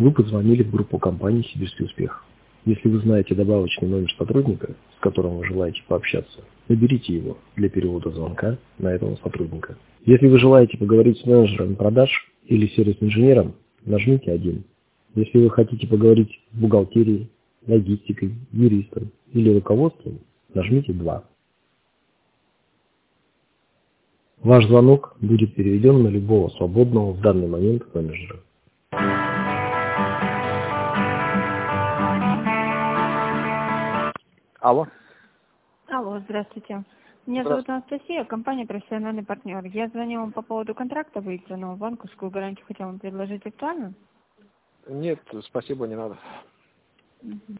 Вы позвонили в группу компании «Сибирский успех». Если вы знаете добавочный номер сотрудника, с которым вы желаете пообщаться, наберите его для перевода звонка на этого сотрудника. Если вы желаете поговорить с менеджером продаж или сервис-инженером, нажмите 1. Если вы хотите поговорить с бухгалтерией, логистикой, юристом или руководством, нажмите 2. Ваш звонок будет переведен на любого свободного в данный момент менеджера. Алло. Алло, здравствуйте. Меня зовут Анастасия, компания «Профессиональный партнер». Я звоню вам по поводу контракта выигранного, банковскую гарантию хотела вам предложить. Актуально? Нет, спасибо, не надо.